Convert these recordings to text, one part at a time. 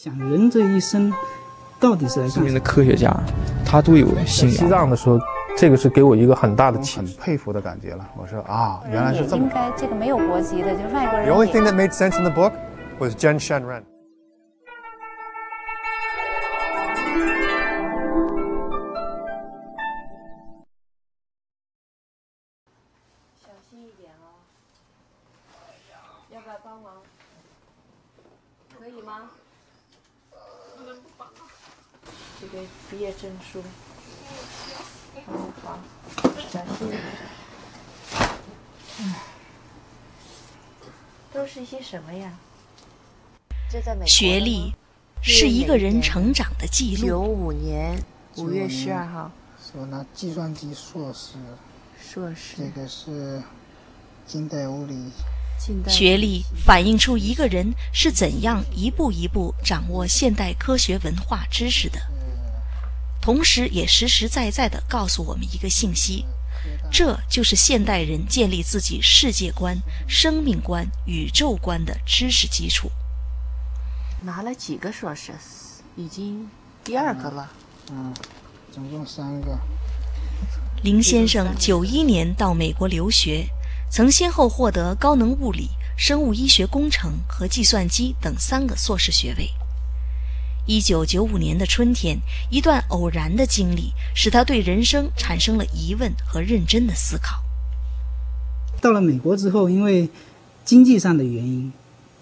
想人这一生到底是来干什么？ 知名的科学家，他都有信仰。 西藏的时候，这个是给我一个很大的启示，很佩服的感觉了。我说啊，原来是这么。 应该这个没有国籍的，就是外国人。 The only thing that made sense in the book was Jen Shenren. 小心一点哦。要不要帮忙？可以吗？这个毕业证书。好，小心一点。都是一些什么呀？这在美国学历是一个人成长的记录。 95年5月12号， 是我拿计算机硕士，这个是近代物理。 学历反映出一个人是怎样一步一步掌握现代科学文化知识的，同时也实实在在地告诉我们一个信息，这就是现代人建立自己世界观、生命观、宇宙观的知识基础。 拿了几个硕士？已经第2个了。 总共3个。 林先生91年到美国留学，曾先后获得高能物理、生物医学工程和计算机等3个硕士学位。1995年的春天，一段偶然的经历使他对人生产生了疑问和认真的思考。 到了美国之后，因为经济上的原因，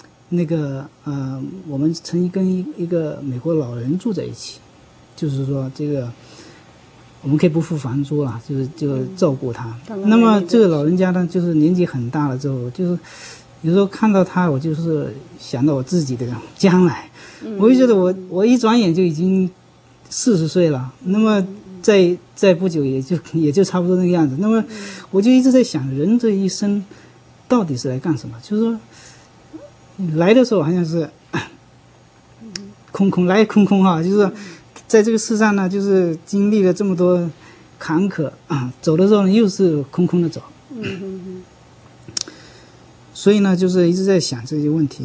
我们曾经跟一个美国老人住在一起，就是说这个我们可以不付房租了，就照顾他。那么这个老人家呢，就是年纪很大了之后，就是有时候看到他，我就是想到我自己的将来，我就觉得我一转眼就已经40岁了，那么再不久也就差不多那个样子。那么我就一直在想，人这一生到底是来干什么？就是说来的时候好像是空来空哈，就是说在这个世上呢，就是经历了这么多坎坷走的时候呢又是空的走。所以呢，就是一直在想这些问题，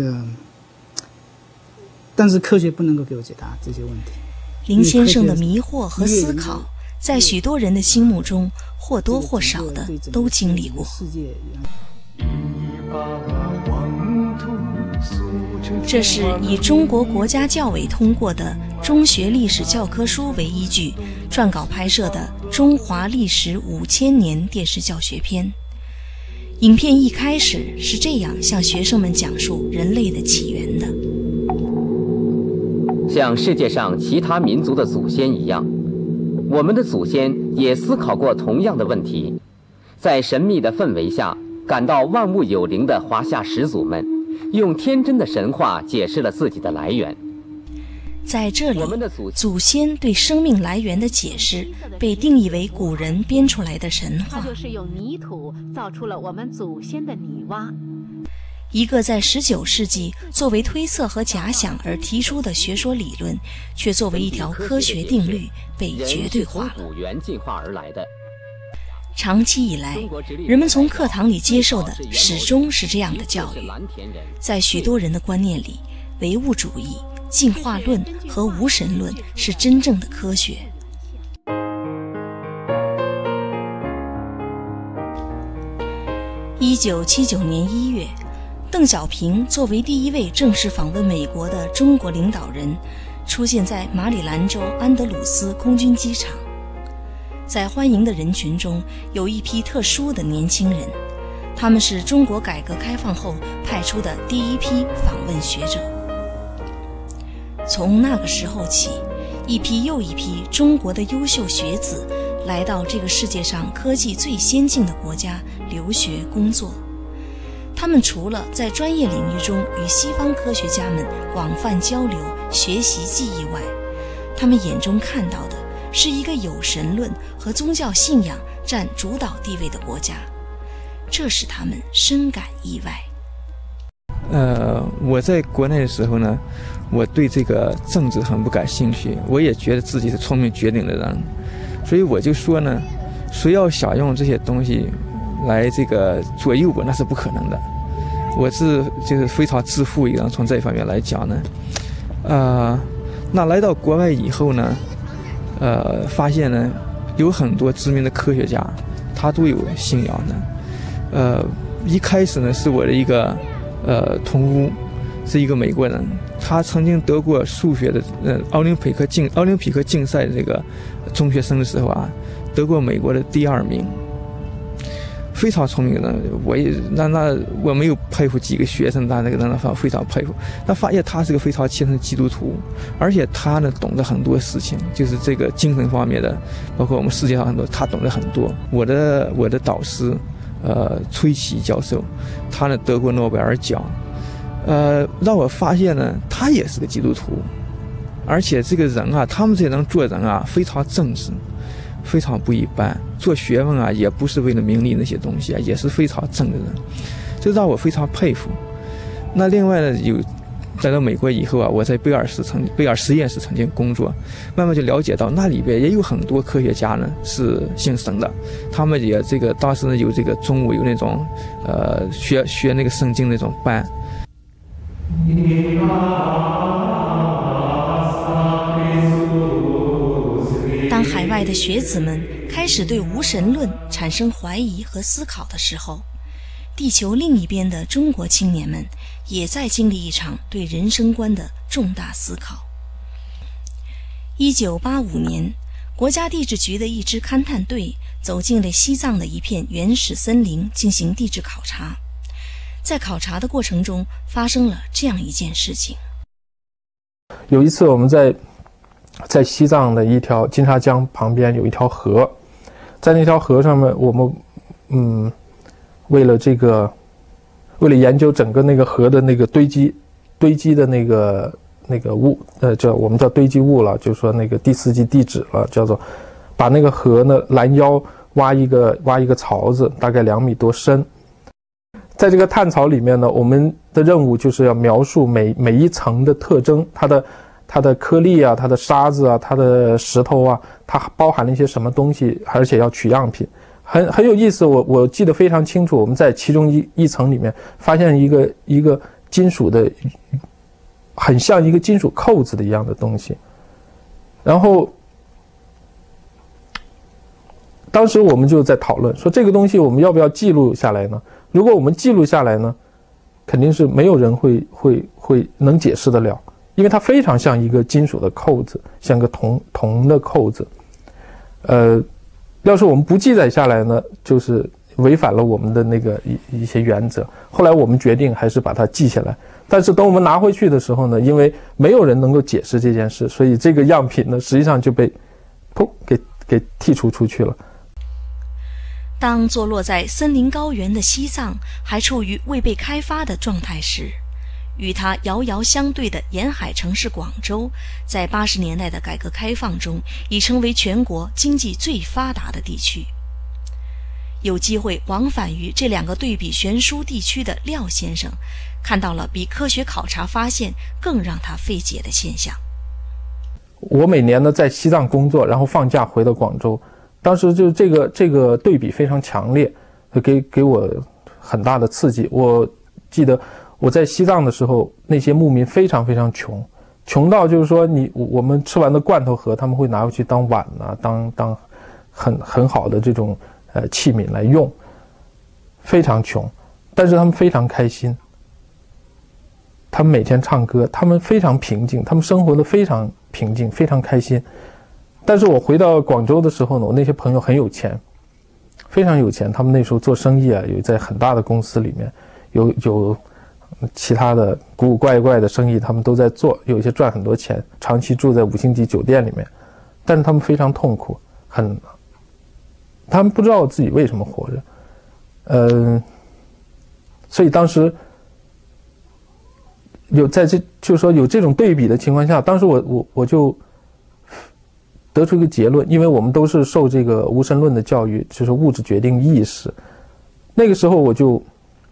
但是科学不能够给我解答这些问题。 林先生的迷惑和思考，在许多人的心目中或多或少的都经历过。这是以中国国家教委通过的中学历史教科书为依据撰稿拍摄的《中华历史5000年》电视教学片。影片一开始是这样向学生们讲述人类的起源的： 像世界上其他民族的祖先一样，我们的祖先也思考过同样的问题。在神秘的氛围下，感到万物有灵的华夏始祖们用天真的神话解释了自己的来源。 在这里，祖先对生命来源的解释被定义为古人编出来的神话。 它就是用泥土造出了我们祖先的泥洼。 一个在19世纪作为推测和假想而提出的学说理论，却作为一条科学定律被绝对化了。 人是从古猿进化而来的。 长期以来，人们从课堂里接受的始终是这样的教育。在许多人的观念里，唯物主义、进化论和无神论是真正的科学。1979年1月，邓小平作为第一位正式访问美国的中国领导人，出现在马里兰州安德鲁斯空军机场。在欢迎的人群中，有一批特殊的年轻人，他们是中国改革开放后派出的第一批访问学者。从那个时候起，一批又一批中国的优秀学子来到这个世界上科技最先进的国家留学工作。他们除了在专业领域中与西方科学家们广泛交流、学习技艺外，他们眼中看到的是一个有神论和宗教信仰占主导地位的国家，这使他们深感意外。 我在国内的时候呢，我对这个政治很不感兴趣，我也觉得自己是聪明绝顶的人，所以我就说呢，谁要想用这些东西来这个左右我，那是不可能的。我就是非常自负一个人，从这方面来讲呢， 那来到国外以后呢，发现呢有很多知名的科学家，他都有信仰的。一开始呢是我的一个同屋，是一个美国人，他曾经得过数学的奥林匹克竞赛这个中学生的时候啊，得过美国的第2名。非常聪明的人，我没有佩服几个学生，但那个人非常佩服。那发现他是个非常虔诚的基督徒，而且他呢懂得很多事情，就是这个精神方面的，包括我们世界上很多，他懂得很多。我的导师，崔琦教授，他呢得过诺贝尔奖，让我发现呢，他也是个基督徒，而且这个人啊，他们这些人做人啊，非常正直。非常不一般，做学问啊，也不是为了名利那些东西啊，也是非常正的人，这让我非常佩服。那另外呢，来到美国以后啊，我在贝尔实验室曾经工作，慢慢就了解到那里边也有很多科学家呢是姓神的，他们也当时呢有这个中午有那种学那个圣经那种班。 当海外的学子们开始对无神论产生怀疑和思考的时候，地球另一边的中国青年们也在经历一场对人生观的重大思考。1985年，国家地质局的一支勘探队走进了西藏的一片原始森林进行地质考察。在考察的过程中，发生了这样一件事情。 有一次我们在西藏的一条金沙江旁边有一条河，在那条河上面，我们为了研究整个那个河的那个堆积的那个物，我们叫堆积物了，就是说那个第4级地质了，叫做把那个河呢拦腰挖一个槽子，大概2米多深。在这个探槽里面呢，我们的任务就是要描述每一层的特征，它的颗粒啊，它的沙子啊，它的石头啊，它包含了一些什么东西，而且要取样品，很有意思。我记得非常清楚，我们在其中一层里面发现一个金属的，很像一个金属扣子的一样的东西。然后当时我们就在讨论说，这个东西我们要不要记录下来呢？如果我们记录下来呢，肯定是没有人会能解释得了。因为它非常像一个金属的扣子，像个铜的扣子。要是我们不记载下来呢，就是违反了我们的那个一些原则。后来我们决定还是把它记下来。但是等我们拿回去的时候呢，因为没有人能够解释这件事，所以这个样品呢，实际上就被给剔除出去了。 当坐落在森林高原的西藏还处于未被开发的状态时，与它遥遥相对的沿海城市广州，在80年代的改革开放中已成为全国经济最发达的地区。有机会往返于这2个对比悬殊地区的廖先生，看到了比科学考察发现更让他费解的现象。 我每年呢在西藏工作，然后放假回到广州，当时就这个对比非常强烈，给我很大的刺激。我记得我在西藏的时候，那些牧民非常非常穷到就是说我们吃完的罐头盒他们会拿回去当碗啊，当很好的这种器皿来用，非常穷，但是他们非常开心。他们每天唱歌，他们非常平静，他们生活的非常平静，非常开心。但是我回到广州的时候呢，我那些朋友很有钱，非常有钱，他们那时候做生意啊，有在很大的公司里面，有其他的古古怪怪的生意他们都在做，有一些赚很多钱，长期住在5星级酒店里面，但是他们非常痛苦，他们不知道自己为什么活着。所以当时就是说有这种对比的情况下，当时我就得出一个结论，因为我们都是受这个无神论的教育，就是物质决定意识。那个时候我就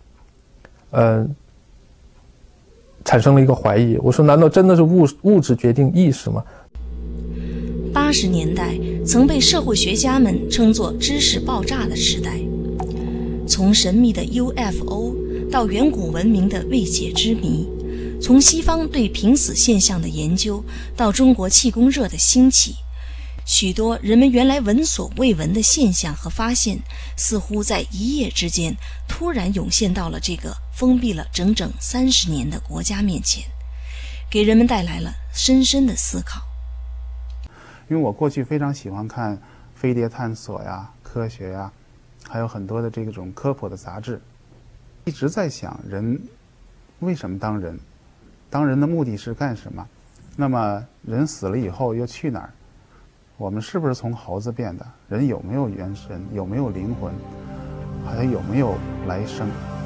产生了一个怀疑，我说难道真的是物质决定意识吗 ？80年代曾被社会学家们称作知识爆炸的时代，从神秘的 UFO 到远古文明的未解之谜， 从西方对濒死现象的研究到中国气功热的兴起，许多人们原来闻所未闻的现象和发现，似乎在一夜之间突然涌现到了这个封闭了整整30年的国家面前，给人们带来了深深的思考。 因为我过去非常喜欢看飞碟探索呀、科学呀，还有很多的这种科普的杂志，一直在想人为什么当人，当人的目的是干什么？那么人死了以后又去哪儿？我们是不是从猴子变的？人有没有元神？有没有灵魂？还有没有来生？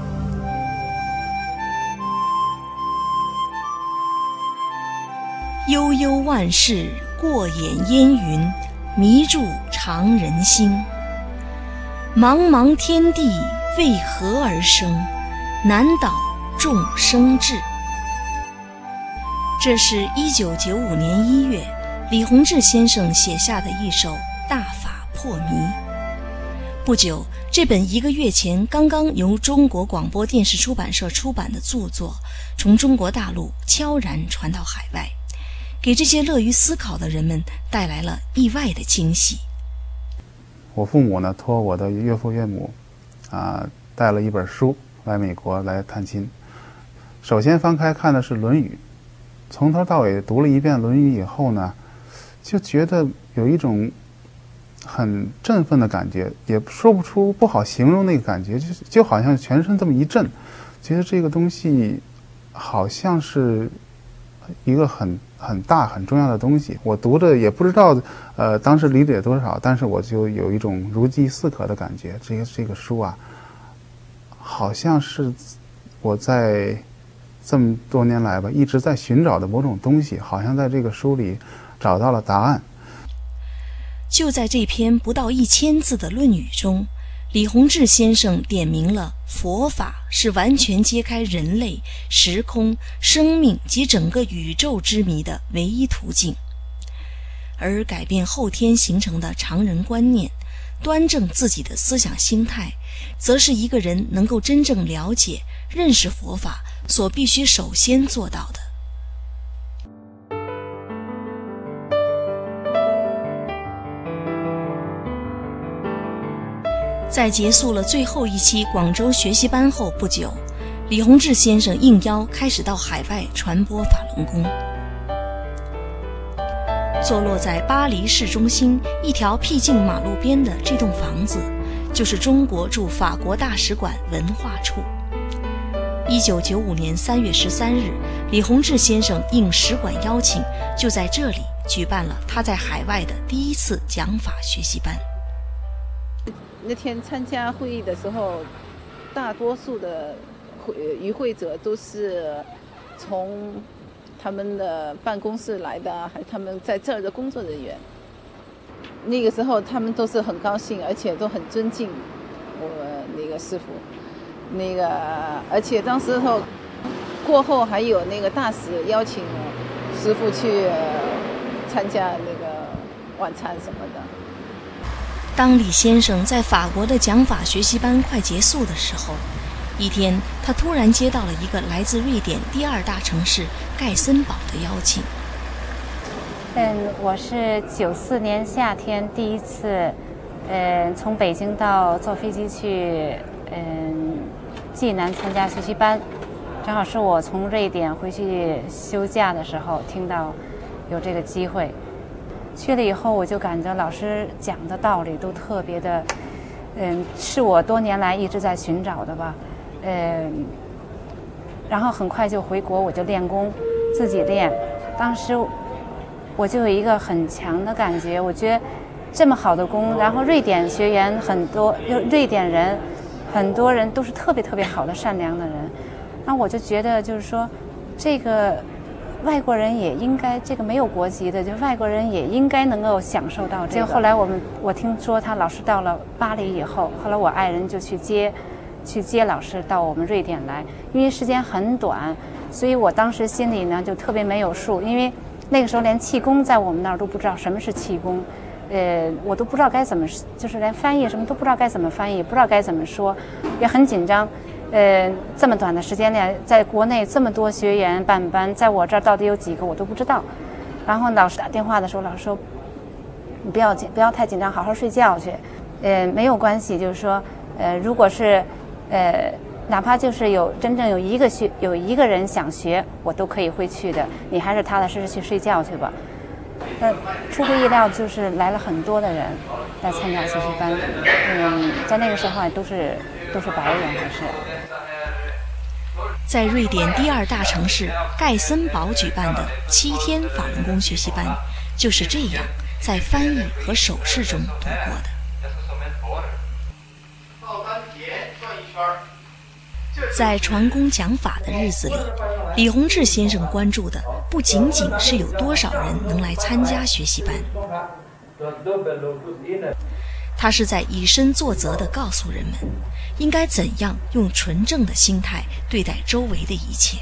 悠悠万事，过眼烟云，迷住常人心。茫茫天地，为何而生？难倒众生志。这是1995年1月，李洪志先生写下的一首《大法破迷》。不久，这本1个月前刚刚由中国广播电视出版社出版的著作，从中国大陆悄然传到海外，给这些乐于思考的人们带来了意外的惊喜。 我父母呢，托我的岳父岳母，带了一本书来美国来探亲。首先翻开看的是《论语》，从头到尾读了一遍《论语》以后呢，就觉得有一种很振奋的感觉，也说不出，不好形容那个感觉，就好像全身这么一震，觉得这个东西好像是一个很大很重要的东西。我读着也不知道当时理解多少，但是我就有一种如饥似渴的感觉。这个书啊，好像是我在这么多年来吧一直在寻找的某种东西，好像在这个书里找到了答案。 就在这篇不到1000字的《论语》中，李洪志先生点明了佛法是完全揭开人类、时空、生命及整个宇宙之谜的唯一途径，而改变后天形成的常人观念，端正自己的思想心态，则是一个人能够真正了解、认识佛法所必须首先做到的。在结束了最后一期广州学习班后不久，李洪志先生应邀开始到海外传播法轮功。坐落在巴黎市中心一条僻静马路边的这栋房子，就是中国驻法国大使馆文化处。1995年3月13日，李洪志先生应使馆邀请，就在这里举办了他在海外的第1次讲法学习班。 那天参加会议的时候，大多数的与会者都是从他们的办公室来的，还是他们在这儿的工作人员。那个时候他们都是很高兴，而且都很尊敬我那个师父。而且当时候过后还有那个大使邀请师父去参加那个晚餐什么的。 当李先生在法国的讲法学习班快结束的时候，一天他突然接到了一个来自瑞典第2大城市盖森堡的邀请。 我是94年夏天第1次从北京坐飞机去济南参加学习班，正好是我从瑞典回去休假的时候听到有这个机会。去了以后，我就感觉老师讲的道理都特别的，是我多年来一直在寻找的吧，然后很快就回国，我就练功，自己练。当时我就有一个很强的感觉，我觉得这么好的功，然后瑞典学员很多，瑞典人很多人都是特别特别好的善良的人，然后我就觉得就是说这个。外国人也应该，这个没有国籍的，就外国人也应该能够享受到这个。后来我听说他老师到了巴黎以后，后来我爱人就去接老师到我们瑞典来，因为时间很短，所以我当时心里呢就特别没有数，因为那个时候连气功在我们那儿都不知道什么是气功，我都不知道该怎么，就是连翻译什么都不知道该怎么翻译，不知道该怎么说，也很紧张。 这么短的时间内，在国内这么多学员办班，在我这儿到底有几个我都不知道。然后老师打电话的时候，老师说你不要太紧张，好好睡觉去。没有关系，就是说，如果是哪怕就是真正有一个人想学，我都可以会去的。你还是踏踏实实去睡觉去吧。出乎意料，就是来了很多的人来参加学习班。在那个时候都是白人，还是。 在瑞典第2大城市盖森堡举办的7天法轮功学习班，就是这样在翻译和手势中度过的。在传功讲法的日子里，李洪志先生关注的不仅仅是有多少人能来参加学习班，他是在以身作则地告诉人们，应该怎样用纯正的心态对待周围的一切。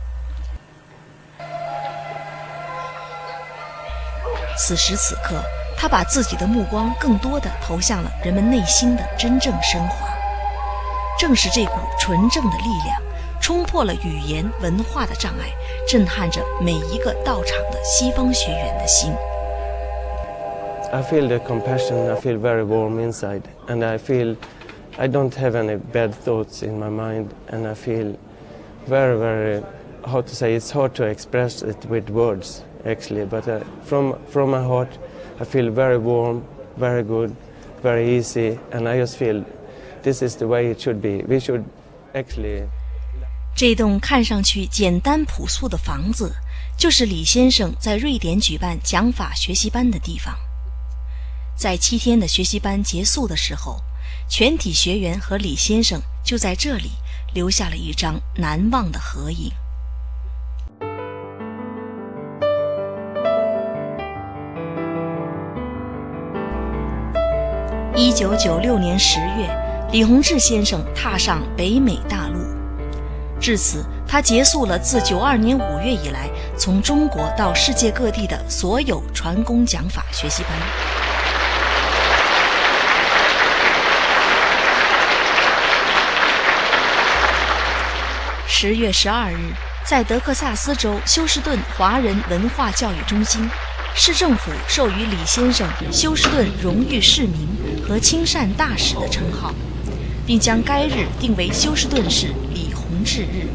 此时此刻，他把自己的目光更多地投向了人们内心的真正升华。正是这股纯正的力量，冲破了语言文化的障碍，震撼着每一个到场的西方学员的心。 I feel the compassion, I feel very warm inside, and I feel I don't have any bad thoughts in my mind, and I feel very, very, how to say, it's hard to express it with words, actually, but from my heart, I feel very warm, very good, very easy, and I just feel this is the way it should be. We should actually... 这栋看上去简单朴素的房子，就是李先生在瑞典举办讲法学习班的地方。在7天的学习班结束的时候，全体学员和李先生就在这里留下了一张难忘的合影。1996年10月，李洪志先生踏上北美大陆。至此，他结束了自92年5月以来从中国到世界各地的所有传功讲法学习班。10月12日，在德克萨斯州休斯顿华人文化教育中心，市政府授予李先生休斯顿荣誉市民和亲善大使的称号，并将该日定为休斯顿市李洪志日。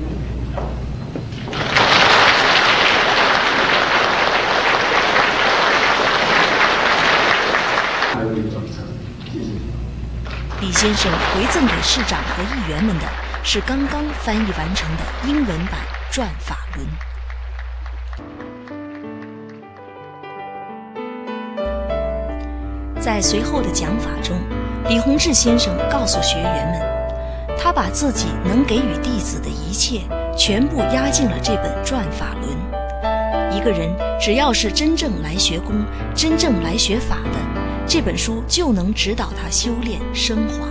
李先生回赠给市长和议员们的是刚刚翻译完成的英文版《转法轮》。在随后的讲法中，李洪志先生告诉学员们，他把自己能给予弟子的一切全部压进了这本《转法轮》。一个人只要是真正来学功、真正来学法的，这本书就能指导他修炼升华。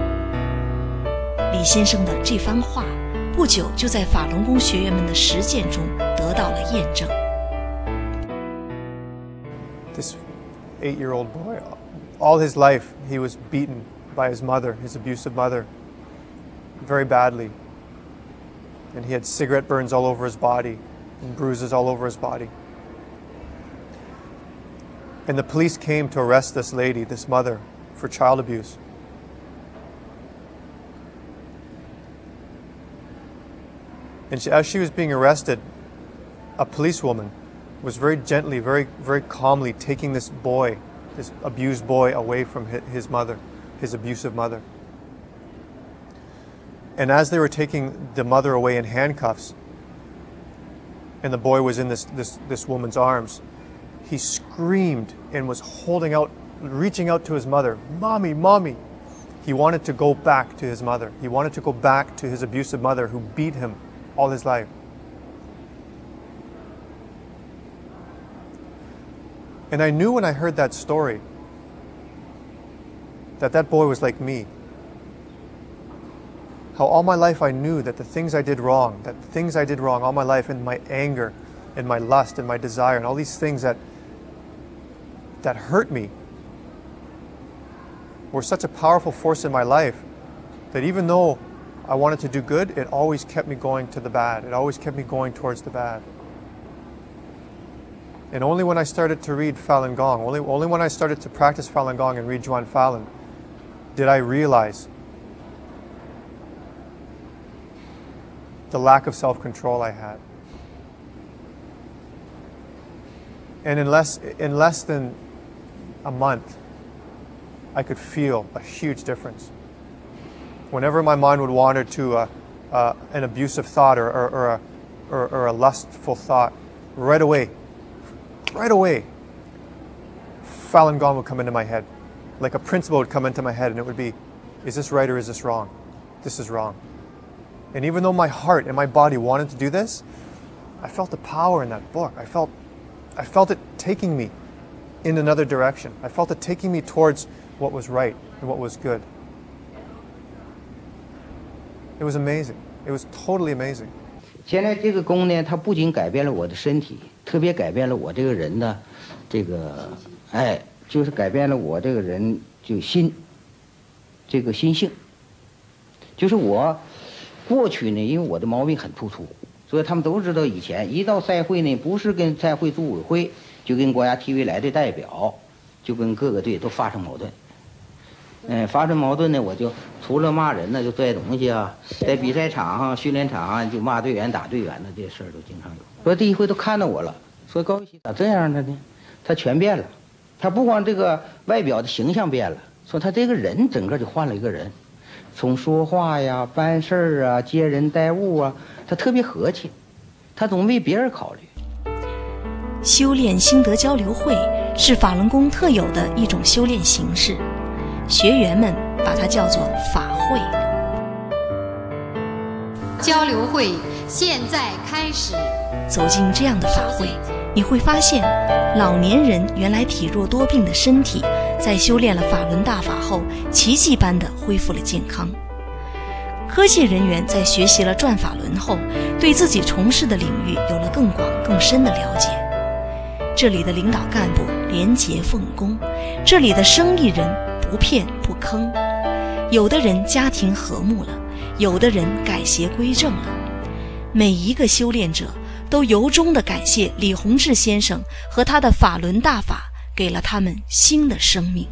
李先生的这番话，不久就在法轮功学员们的实践中得到了验证。 This 8-year-old boy, all his life he was beaten by his mother, his abusive mother, very badly. And he had cigarette burns all over his body and bruises all over his body. And the police came to arrest this lady, this mother, for child abuse. And as she was being arrested, a policewoman was very gently, very, very calmly taking this boy, this abused boy, away from his mother, his abusive mother. And as they were taking the mother away in handcuffs, and the boy was in this woman's arms, he screamed and was holding out, reaching out to his mother, "Mommy, Mommy." He wanted to go back to his mother. He wanted to go back to his abusive mother who beat him all his life. And I knew when I heard that story that that boy was like me. How all my life I knew that the things I did wrong, all my life, and my anger and my lust and my desire and all these things that hurt me were such a powerful force in my life that even though I wanted to do good, it always kept me going to the bad. It always kept me going towards the bad. And only when I started to read Falun Gong, only when I started to practice Falun Gong and read Zhuan Falun, did I realize the lack of self-control I had. And in less than a month, I could feel a huge difference. Whenever my mind would wander to an abusive thought or a lustful thought, right away, Falun Gong would come into my head. Like a principle would come into my head, and it would be, is this right or is this wrong? This is wrong. And even though my heart and my body wanted to do this, I felt the power in that book. I felt it taking me in another direction. I felt it taking me towards what was right and what was good. It was amazing. It was totally amazing. 现在这个功呢，它不仅改变了我的身体，特别改变了我这个人的这个，就是改变了我这个人就心性。就是我过去呢，因为我的毛病很突出，所以他们都知道以前一到赛会呢，不是跟赛会组委会，就跟国家体委来的代表，就跟各个队都发生矛盾。发生矛盾呢，我就除了骂人呢，就拽东西啊，在比赛场上、训练场上就骂队员、打队员的这些事儿都经常有。说第一回都看到我了，说高玉玺咋这样的呢？他全变了，他不光这个外表的形象变了，说他这个人整个就换了一个人，从说话呀、办事儿啊、接人待物啊，他特别和气，他总为别人考虑。 修炼心得交流会是法轮功特有的一种修炼形式。学员们把它叫做法会。 交流会现在开始。 走进这样的法会，你会发现，老年人原来体弱多病的身体，在修炼了法轮大法后，奇迹般地恢复了健康。科技人员在学习了转法轮后，对自己从事的领域有了更广更深的了解。这里的领导干部廉洁奉公，这里的生意人不骗不坑，有的人家庭和睦了，有的人改邪归正了。每一个修炼者都由衷地感谢李洪志先生和他的法轮大法，给了他们新的生命。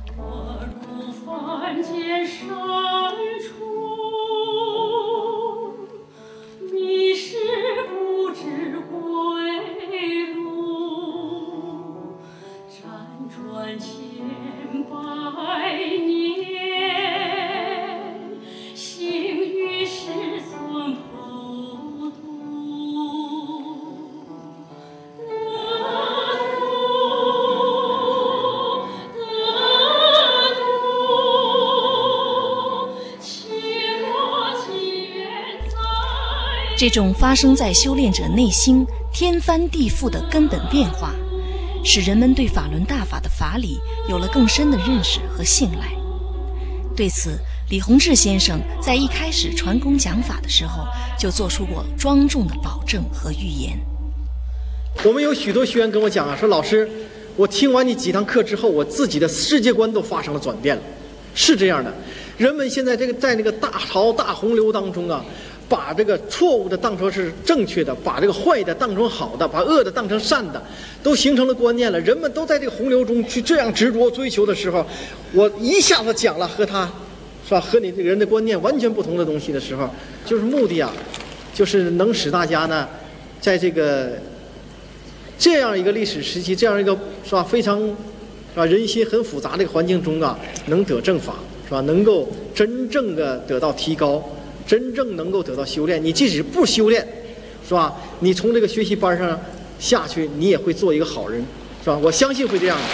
这种发生在修炼者内心天翻地覆的根本变化，使人们对法轮大法的法理有了更深的认识和信赖。对此，李洪志先生在一开始传功讲法的时候，就做出过庄重的保证和预言。 我们有许多学员跟我讲啊，说老师，我听完你几堂课之后，我自己的世界观都发生了转变了。是这样的，人们现在在那个大潮大洪流当中啊，把这个错误的当成是正确的，把这个坏的当成好的，把恶的当成善的，都形成了观念了。人们都在这个洪流中去这样执着追求的时候，我一下子讲了和他，是吧？和你这个人的观念完全不同的东西的时候，就是目的啊，就是能使大家呢，在这个这样一个历史时期，这样一个是吧非常是吧人心很复杂的一个环境中啊，能得正法，是吧？能够真正的得到提高。真正能够得到修炼，你即使不修炼，是吧？你从这个学习班上下去，你也会做一个好人，是吧？我相信会这样的。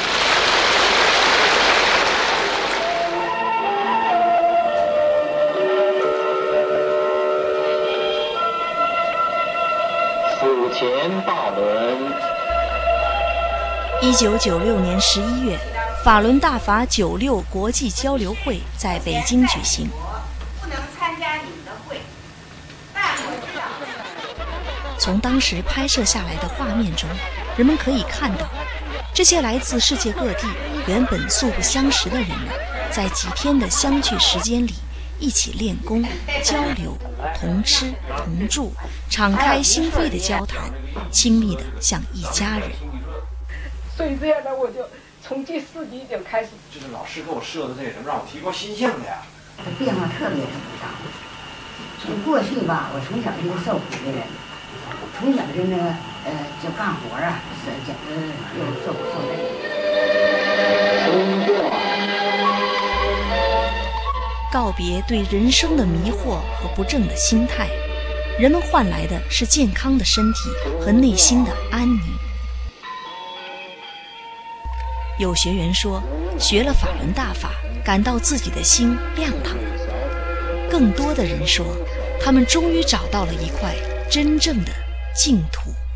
此前大轮。 1996年11月，法轮大法96国际交流会在北京举行。从当时拍摄下来的画面中，人们可以看到，这些来自世界各地、原本素不相识的人们，在几天的相聚时间里， 一起练功、交流、同吃同住，敞开心扉的交谈，亲密的像一家人。 所以这样的，我就从第4集就开始， 就是老师给我设的这个什么让我提高心性的呀， 它变化特别大。就过去吧，我从小就是受苦的人，从小就那个就干活啊，简直又受苦受累。 告别对人生的迷惑和不正的心态，人们换来的是健康的身体和内心的安宁。有学员说，学了法轮大法，感到自己的心亮堂了。更多的人说，他们终于找到了一块真正的净土。